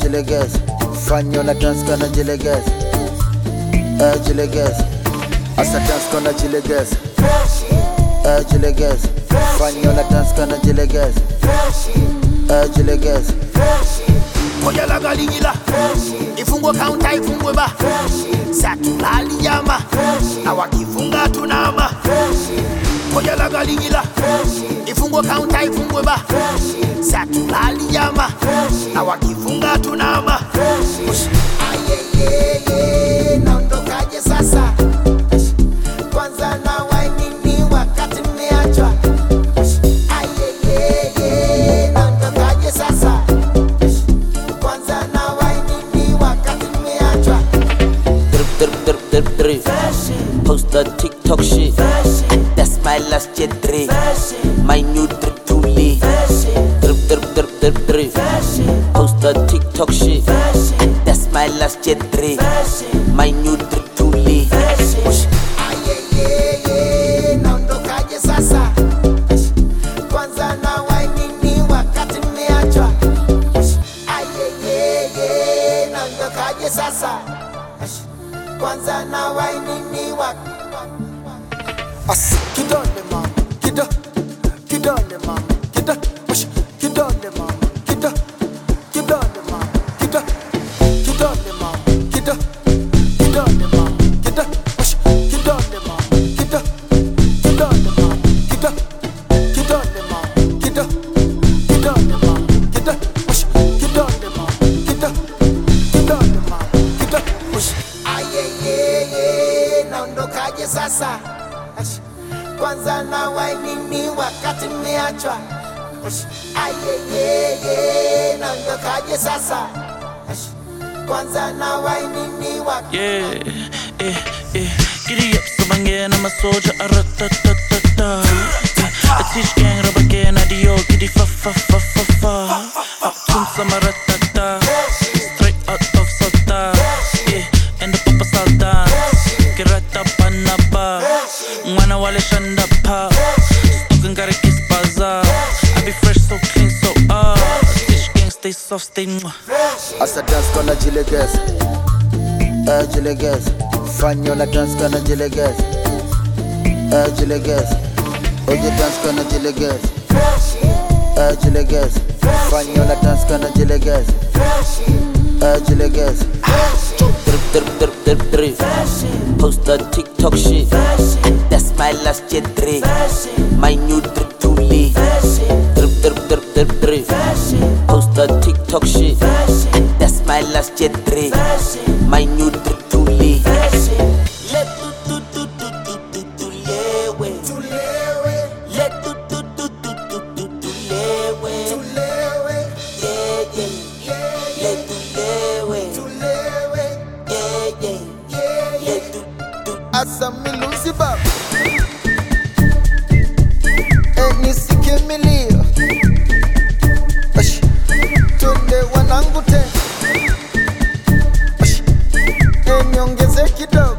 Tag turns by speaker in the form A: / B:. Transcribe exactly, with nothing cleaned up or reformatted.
A: jilegeze, fanya una dance kana jilegeze, eh jilegeze, asa dance kana jilegeze, eh jilegeze, fanya una dance kana jilegeze, eh jilegeze.
B: Koja la galigila, ifungwe counter ifungwe ba, satulali yama, na wakifunga tunama. Koja la galigila, ifungwe counter ifungwe ba, satulali yama, na wakifunga tunama. Ayeyeye, naondokaje sasa? Kwanza na wainini wakati nimeachwa. Ayeyeye, naondokaje sasa?
C: Post the TikTok shit, that's my last jet three. My new drip truly. Drip drip drip drip drip. Post the TikTok shit, that's my last jet three. My new drip truly.
B: Ayeyeye, naondokaje sasa? Kwanza na wainini wakati nimeachwa. Ayeyeye, naondokaje sasa? Kwanza na wainini wa
A: As kidole mama, kido, kidole mama, kido, push, kidole mama, kido, kidole mama, kido, kidole mama, kido, kidole mama, kido, push, kidole mama, kido, kidole mama, kido, kidole mama, kido, kidole mama, kido, push, kidole mama, kido, kidole mama, kido, push.
B: Ayeyeye, naondokaje sasa? Kwanza na wainini wakati nimeachwa. Ayeyeye, naondokaje sasa? Kwanza na wainini wakati.
D: Yeah, eh, eh. Giddy up, Sabangena, I'm a soldier, a ratatata. I teach gang, rubber gang, adio, giddy fa fa fa fa fa. Up to some ratata, straight out of Sota. Yeah, and the papa Saldan. Kirata panaba, mwana wale shanda pa. Stuck gotta kiss bazaar. I be fresh, so clean, so ah. Teach gang, stay soft, stay mwah.
A: Asa dance kana jilegeze, eh jilegeze, fanya una dance kana jilegeze, eh jilegeze, oje dance kana jilegeze, eh jilegeze, fanya una dance kana jilegeze, eh jilegeze.
C: Drip drip drip drip drip. Post the TikTok shit, that's my last jet three. My new drip truly. Drip drip drip drip drip. Post the TikTok shit, that's my last jet three. My new drip truly.
B: Let do do do do do do do lewe, tulewe. Let do do do do do do do lewe, tulewe. Yeah yeah yeah. Let do lewe, tulewe. Yeah yeah yeah. Let do do.
A: Asa milusi baba, eni sikimilio, ash, tunde wanangu te, ash, eni ongeze kidogo.